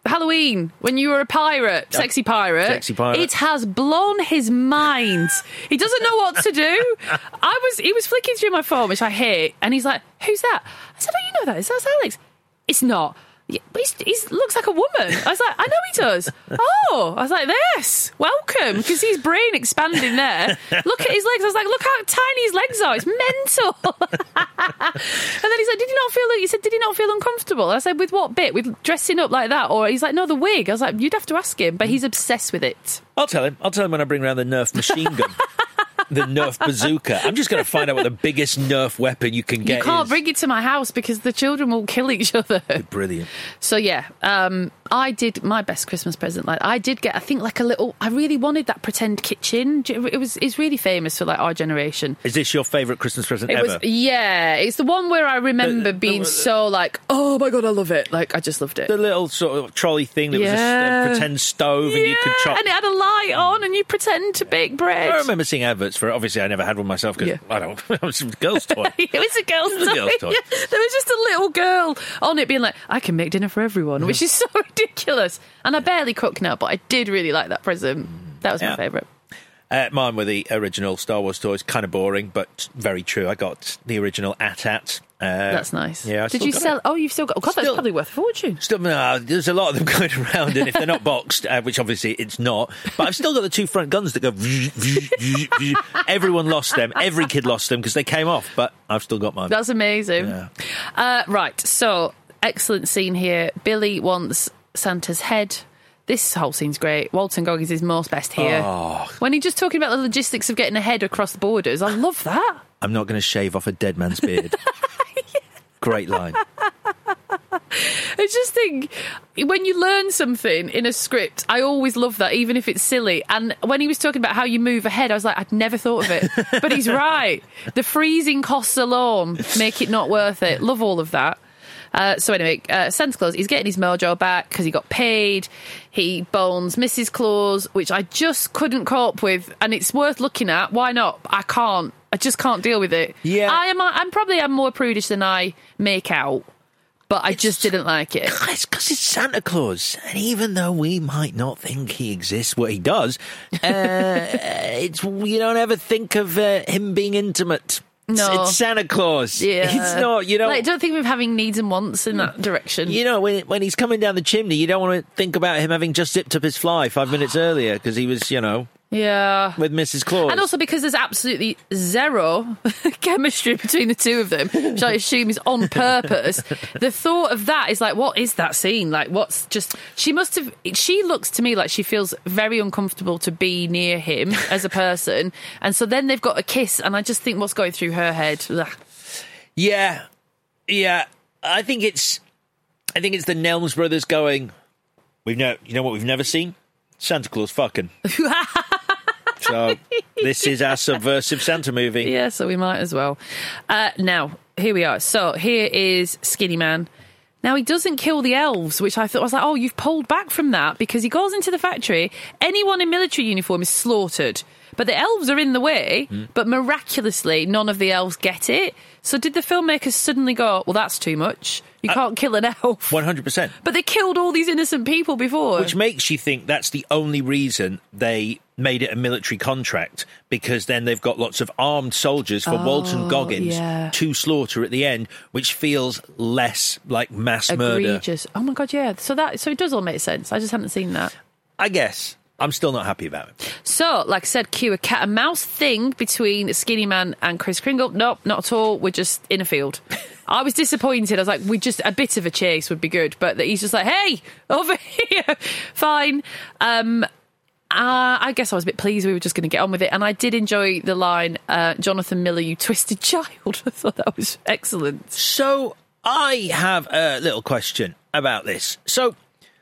Halloween, when you were a pirate, sexy pirate. Sexy pirate. It has blown his mind. He doesn't know what to do. He was flicking through my phone, which I hate, and he's like, "Who's that?" I said, "Oh, you know that. That's Alex." It's not. Yeah, but he looks like a woman. I was like, I know he does. Oh, I was like, this, welcome, because his brain expanding there. Look at his legs. I was like, look how tiny his legs are. It's mental. And then he's like, did he not feel uncomfortable? I said, with what bit? With dressing up like that? Or he's like, no, the wig. I was like, you'd have to ask him, but he's obsessed with it. I'll tell him when I bring around the Nerf machine gun. The Nerf bazooka. I'm just going to find out what the biggest Nerf weapon you can get. You can't bring it to my house because the children will kill each other. Brilliant. So yeah, I did my best Christmas present. Like I did get, I think, like a little. I really wanted that pretend kitchen. It's really famous for like our generation. Is this your favourite Christmas present ever? Yeah, it's the one where I remember being so like, oh my god, I love it. Like I just loved it. The little sort of trolley thing that was a pretend stove, and you could chop. And it had a light on, and you pretend to bake bread. I remember seeing adverts for it. Obviously, I never had one myself because I don't. It was a girl's toy. It was a girl's toy. Yeah. There was just a little girl on it being like, I can make dinner for everyone, which is so ridiculous. And I barely cook now, but I did really like that present. That was my favourite. Mine were the original Star Wars toys. Kind of boring, but very true. I got the original AT-AT. That's nice. Yeah. Did you sell? Oh, you've still got. God, that's probably worth a fortune. There's a lot of them going around, and if they're not boxed, which obviously it's not, but I've still got the two front guns that go. Everyone lost them. Every kid lost them because they came off, but I've still got mine. That's amazing. Yeah. Right. So excellent scene here. Billy wants Santa's head. This whole scene's great. Walton Goggins is most best here. Oh. When he's just talking about the logistics of getting a head across the borders, I love that. I'm not going to shave off a dead man's beard. Great line. I just think when you learn something in a script, I always love that, even if it's silly. And when he was talking about how you move ahead, I was like, I'd never thought of it. But he's right. The freezing costs alone make it not worth it. Love all of that. So anyway, Santa Claus, he's getting his mojo back because he got paid. He bones Mrs. Claus, which I just couldn't cope with. And it's worth looking at. Why not? I just can't deal with it. Yeah. I'm probably more prudish than I make out. But I just didn't like it. It's because it's Santa Claus. And even though we might not think he exists, what he does, you don't ever think of him being intimate. No. It's Santa Claus. Yeah. It's not, you know. Like, don't think of him having needs and wants in that direction. You know, when he's coming down the chimney, you don't want to think about him having just zipped up his fly 5 minutes earlier because he was, yeah, with Mrs. Claus. And also because there's absolutely zero chemistry between the two of them, which I assume is on purpose. The thought of that is like, what is that scene? Like, she looks to me like she feels very uncomfortable to be near him as a person. And so then they've got a kiss, and I just think what's going through her head. Ugh. Yeah. I think it's the Nelms brothers going, you know what we've never seen? Santa Claus fucking. So this is our subversive Santa movie. Yeah, so we might as well. Now, here we are. So here is Skinny Man. Now, he doesn't kill the elves, which I was like, oh, you've pulled back from that, because he goes into the factory, anyone in military uniform is slaughtered. But the elves are in the way, but miraculously, none of the elves get it. So did the filmmakers suddenly go, well, that's too much. You can't kill an elf. 100%. But they killed all these innocent people before. Which makes you think that's the only reason they made it a military contract, because then they've got lots of armed soldiers for Walton Goggins to slaughter at the end, which feels less like mass egregious murder. Oh my God, yeah. So it does all make sense. I just haven't seen that. I guess. I'm still not happy about it. So, like I said, cue a cat and mouse thing between Skinny Man and Kris Kringle. Nope, not at all. We're just in a field. I was disappointed. I was like, a bit of a chase would be good. But he's just like, hey, over here. Fine. I guess I was a bit pleased we were just going to get on with it. And I did enjoy the line, Jonathan Miller, you twisted child. I thought that was excellent. So, I have a little question about this. So...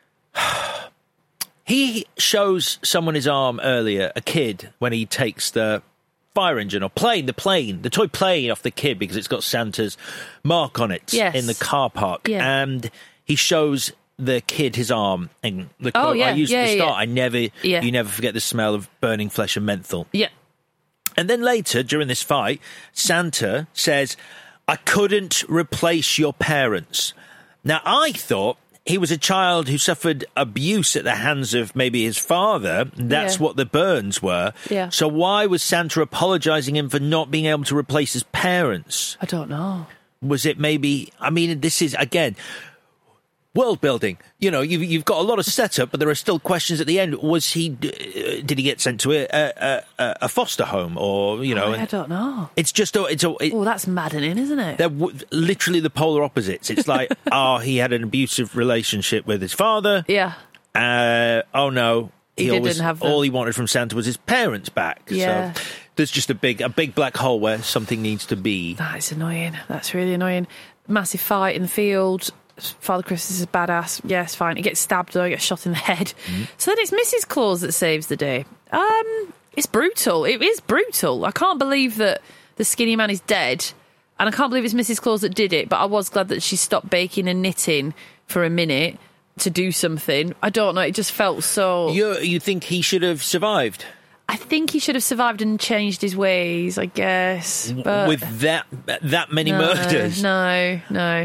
He shows someone his arm earlier, a kid, when he takes the fire engine or the toy plane off the kid because it's got Santa's mark on it in the car park. Yeah. And he shows the kid his arm. And the quote I used at the start, you never forget the smell of burning flesh and menthol. Yeah. And then later, during this fight, Santa says, I couldn't replace your parents. Now, I thought he was a child who suffered abuse at the hands of maybe his father. That's what the burns were. Yeah. So why was Santa apologising him for not being able to replace his parents? I don't know. Was it maybe... I mean, this is, again... world building, you've got a lot of setup, but there are still questions at the end. Was he? Did he get sent to a foster home, or I don't know. It's just that's maddening, isn't it? They're literally the polar opposites. It's like, he had an abusive relationship with his father. Yeah. Oh no, didn't have all he wanted from Santa was his parents back. Yeah. So there's just a big black hole where something needs to be. That's annoying. That's really annoying. Massive fight in the field. Father Christmas is badass. Yes, fine. He gets stabbed though, he gets shot in the head. So then it's Mrs. Claus that saves the day. It's brutal. It is brutal. I can't believe that the skinny man is dead, and I can't believe it's Mrs. Claus that did it, but I was glad that she stopped baking and knitting for a minute to do something. I don't know, it just felt so... You think he should have survived? I think he should have survived and changed his ways, I guess. But with that many murders? No.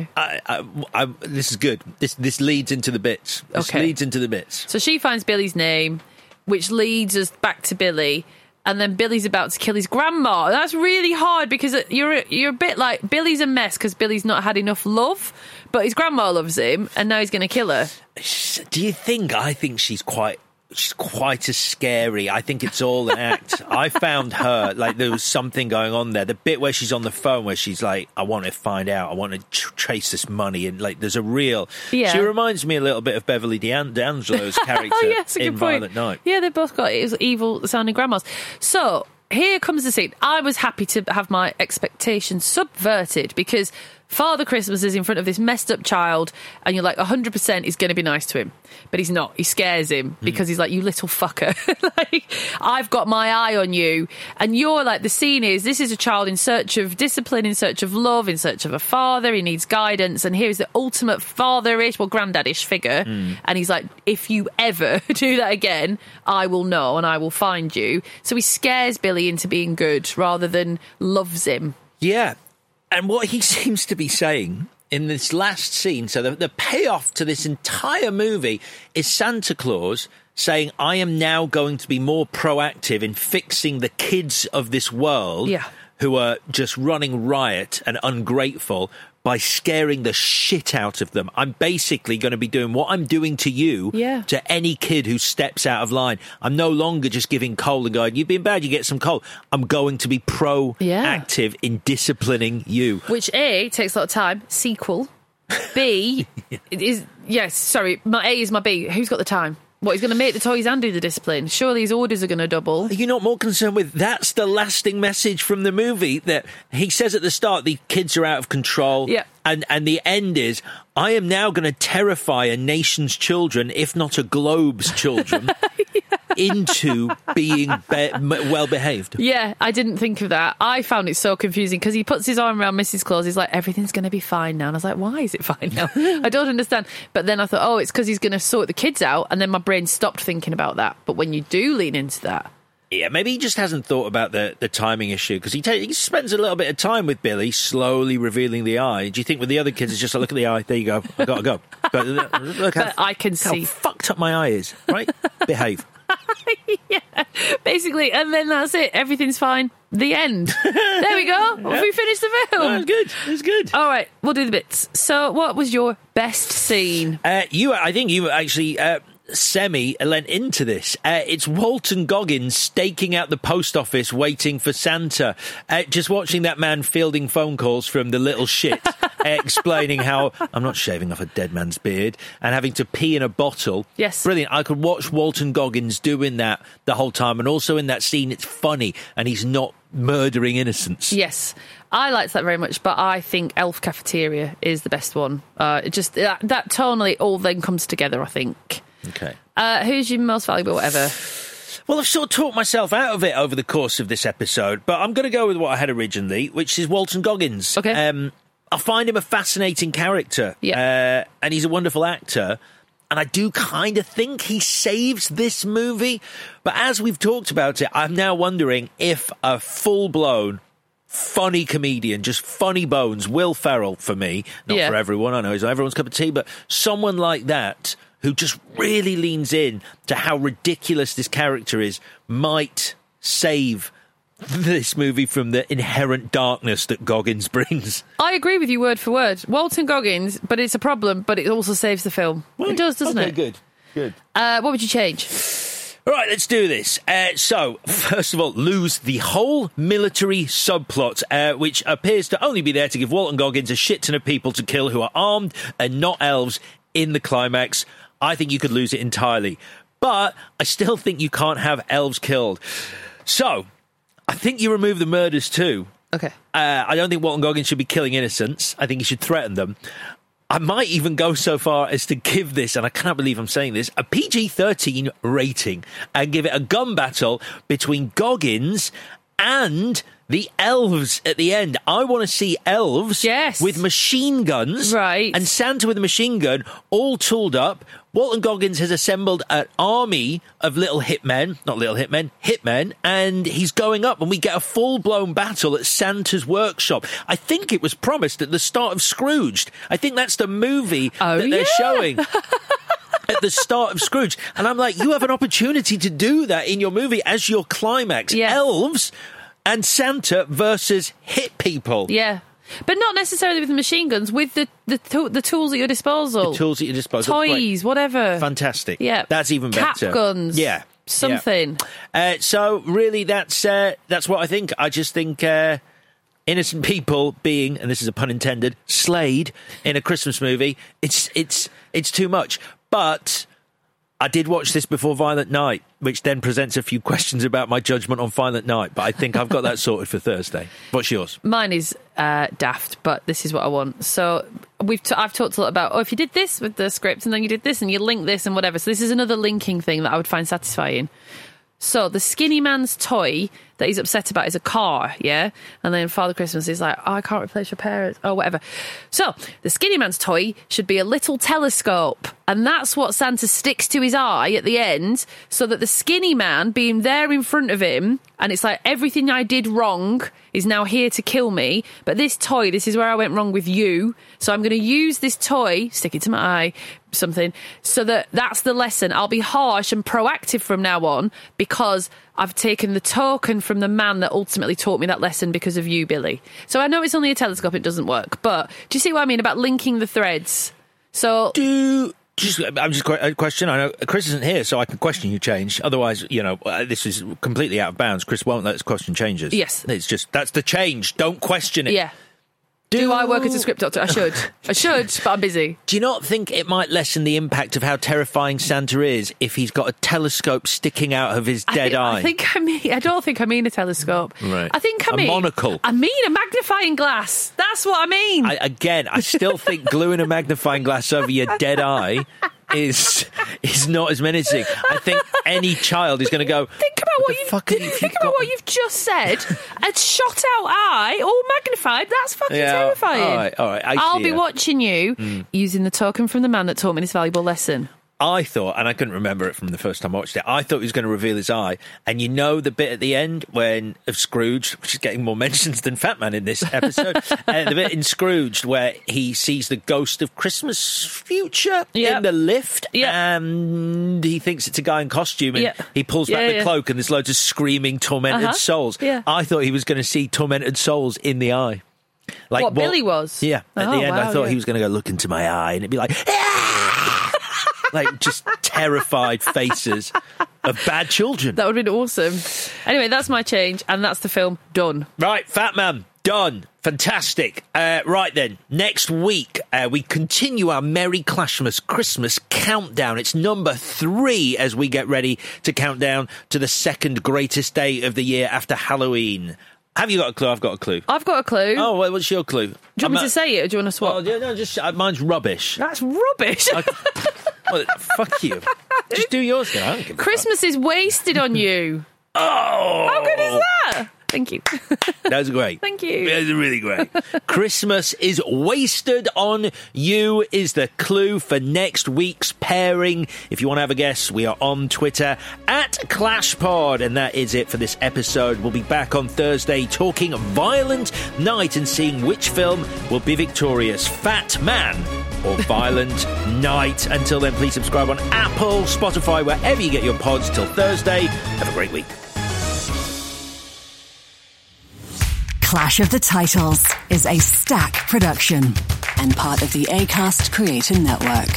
This is good. This leads into the bits. Leads into the bits. So she finds Billy's name, which leads us back to Billy, and then Billy's about to kill his grandma. That's really hard because you're a bit like, Billy's a mess because Billy's not had enough love, but his grandma loves him, and now he's going to kill her. Do you think? I think she's quite as scary. I think it's all an act. I found her, like, there was something going on there. The bit where she's on the phone where she's like, I want to find out, I want to trace this money, and like there's a real... Yeah. She reminds me a little bit of Beverly D'Angelo's character in Violent Night. Yeah, they both got evil sounding grandmas. So here comes the scene. I was happy to have my expectations subverted because Father Christmas is in front of this messed up child, and you're like, 100% he's going to be nice to him. But he's not. He scares him because he's like, you little fucker. Like, I've got my eye on you. And you're like, the scene is, this is a child in search of discipline, in search of love, in search of a father. He needs guidance. And here's the ultimate father-ish, granddad-ish figure. And he's like, if you ever do that again, I will know and I will find you. So he scares Billy into being good rather than loves him. Yeah. And what he seems to be saying in this last scene, so the payoff to this entire movie is Santa Claus saying, I am now going to be more proactive in fixing the kids of this world who are just running riot and ungrateful by scaring the shit out of them. I'm basically going to be doing what I'm doing to you to any kid who steps out of line. I'm no longer just giving coal and going, you've been bad, you get some coal. I'm going to be proactive in disciplining you. Which A, takes a lot of time. Sequel. B, my A is my B. Who's got the time? What, he's going to make the toys and do the discipline? Surely his orders are going to double. Are you not more concerned with that's the lasting message from the movie, that he says at the start the kids are out of control, and the end is, I am now going to terrify a nation's children, if not a globe's children, into being well behaved. Yeah, I didn't think of that. I found it so confusing because he puts his arm around Mrs. Claus. He's like, everything's going to be fine now. And I was like, why is it fine now? I don't understand. But then I thought, oh, it's because he's going to sort the kids out. And then my brain stopped thinking about that. But when you do lean into that, yeah, maybe he just hasn't thought about the timing issue, because he spends a little bit of time with Billy, slowly revealing the eye. Do you think with the other kids it's just like, look at the eye, there you go, I gotta go. But look how, I can see how fucked up my eye is, right? Behave. Yeah, basically, and then that's it. Everything's fine. The end. There we go. We finished the film. That was good. It was good. All right, we'll do the bits. So, what was your best scene? I think you actually semi lent into this. It's Walton Goggins staking out the post office waiting for Santa, just watching that man fielding phone calls from the little shit, explaining how I'm not shaving off a dead man's beard and having to pee in a bottle. Yes, brilliant. I could watch Walton Goggins doing that the whole time, and also in that scene it's funny and he's not murdering innocents. Yes, I liked that very much, but I think Elf Cafeteria is the best one. Just that tonally all then comes together, I think. Okay. Who's your most valuable whatever? Well, I've sort of talked myself out of it over the course of this episode, but I'm going to go with what I had originally, which is Walton Goggins. Okay. I find him a fascinating character. Yeah. And he's a wonderful actor. And I do kind of think he saves this movie. But as we've talked about it, I'm now wondering if a full-blown funny comedian, just funny bones. Will Ferrell, for me, not for everyone. I know he's not everyone's cup of tea, but someone like that who just really leans in to how ridiculous this character is might save this movie from the inherent darkness that Goggins brings. I agree with you word for word. Walton Goggins, but it's a problem, but it also saves the film. Right. It does, doesn't it? Good. What would you change? All right, let's do this. So, first of all, lose the whole military subplot, which appears to only be there to give Walton Goggins a shit ton of people to kill who are armed and not elves in the climax. I think you could lose it entirely. But I still think you can't have elves killed. So, I think you remove the murders too. Okay. I don't think Walton Goggins should be killing innocents. I think he should threaten them. I might even go so far as to give this, and I cannot believe I'm saying this, a PG-13 rating and give it a gun battle between Goggins and the elves at the end. I want to see elves with machine guns, and Santa with a machine gun, all tooled up. Walton Goggins has assembled an army of hitmen, and he's going up, and we get a full-blown battle at Santa's workshop. I think it was promised at the start of Scrooged. I think that's the movie that they're showing at the start of Scrooge. And I'm like, you have an opportunity to do that in your movie as your climax. Elves and Santa versus hit people. Yeah. But not necessarily with the machine guns, with the tools at your disposal. The tools at your disposal. Toys, whatever. Fantastic. Yeah. That's even Cap better. guns. Yeah. Something. Yeah. So really that's what I think. I just think innocent people being, and this is a pun intended, slayed in a Christmas movie, it's too much. But I did watch this before Violent Night, which then presents a few questions about my judgment on Violent Night, but I think I've got that sorted for Thursday. What's yours? Mine is daft, but this is what I want. So I've talked a lot about, if you did this with the script and then you did this and you link this and whatever. So this is another linking thing that I would find satisfying. So the skinny man's toy that he's upset about is a car, yeah? And then Father Christmas is like, I can't replace your parents, or whatever. So the skinny man's toy should be a little telescope. And that's what Santa sticks to his eye at the end, so that the skinny man being there in front of him, and it's like, everything I did wrong is now here to kill me. But this toy, this is where I went wrong with you. So I'm going to use this toy, stick it to my eye, something, so that's the lesson. I'll be harsh and proactive from now on because I've taken the token from the man that ultimately taught me that lesson because of you, Billy. So I know it's only a telescope, it doesn't work, but do you see what I mean about linking the threads? So I'm just a question. I know Chris isn't here, so I can question your change. Otherwise, this is completely out of bounds. Chris won't let us question changes. Yes. It's just, that's the change. Don't question it. Yeah. Do I work as a script doctor? I should, but I'm busy. Do you not think it might lessen the impact of how terrifying Santa is if he's got a telescope sticking out of his dead eye? I don't think I mean a telescope. Right. I think I mean... a monocle. I mean a magnifying glass. That's what I mean. I still think gluing a magnifying glass over your dead eye is not as menacing. I think any child is going to go, Think about what you've just said. A shot out eye, all magnified. That's fucking terrifying. All right. I'll be watching you using the token from the man that taught me this valuable lesson. I thought, and I couldn't remember it from the first time I watched it, I thought he was going to reveal his eye. And you know the bit at the end of Scrooge, which is getting more mentions than Fat Man in this episode, the bit in Scrooge where he sees the ghost of Christmas future in the lift, and he thinks it's a guy in costume, and he pulls back the cloak and there's loads of screaming tormented souls. Yeah. I thought he was going to see tormented souls in the eye. Like what Billy was? Yeah. At the end, I thought he was going to go look into my eye and it'd be like... like just terrified faces of bad children. That would have been awesome. Anyway, that's my change, and that's the film done. Right, Fat Man, done. Fantastic. Right then, next week we continue our Merry Clashmas Christmas countdown. It's number 3 as we get ready to count down to the second greatest day of the year after Halloween. Have you got a clue? I've got a clue. I've got a clue. Oh, well, what's your clue? Do you want me to say it, or do you want to swap? Well, no, just mine's rubbish. That's rubbish. Well, fuck you. Just do yours then. I don't give a Christmas fuck. is wasted on you. Oh! How good is that? Thank you. That was great. Thank you. That was really great. Christmas is wasted on you is the clue for next week's pairing. If you want to have a guess, we are on Twitter at ClashPod. And that is it for this episode. We'll be back on Thursday talking Violent Night and seeing which film will be victorious, Fat Man or Violent Night. Until then, please subscribe on Apple, Spotify, wherever you get your pods. Till Thursday, have a great week. Clash of the Titles is a Stack production and part of the Acast Creator Network.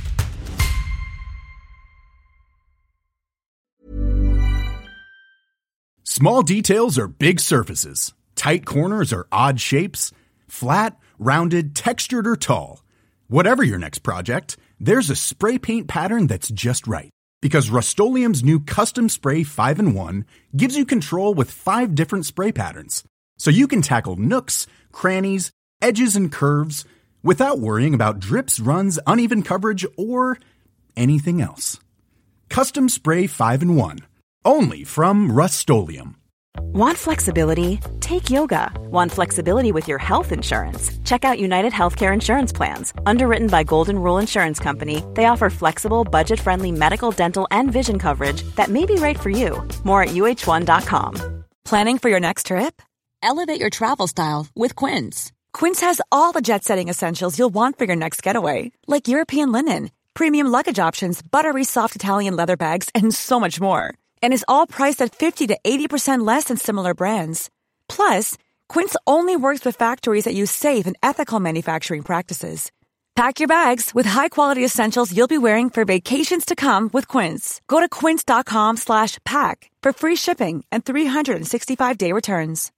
Small details are big surfaces. Tight corners are odd shapes. Flat, rounded, textured, or tall. Whatever your next project, there's a spray paint pattern that's just right. Because Rust-Oleum's new Custom Spray 5-in-1 gives you control with 5 different spray patterns. So you can tackle nooks, crannies, edges, and curves without worrying about drips, runs, uneven coverage, or anything else. Custom Spray 5-in-1. Only from Rust-Oleum. Want flexibility? Take yoga. Want flexibility with your health insurance? Check out United Healthcare Insurance Plans. Underwritten by Golden Rule Insurance Company, they offer flexible, budget-friendly medical, dental, and vision coverage that may be right for you. More at uh1.com. Planning for your next trip? Elevate your travel style with Quince. Quince has all the jet-setting essentials you'll want for your next getaway, like European linen, premium luggage options, buttery soft Italian leather bags, and so much more. And is all priced at 50 to 80% less than similar brands. Plus, Quince only works with factories that use safe and ethical manufacturing practices. Pack your bags with high-quality essentials you'll be wearing for vacations to come with Quince. Go to quince.com/pack for free shipping and 365-day returns.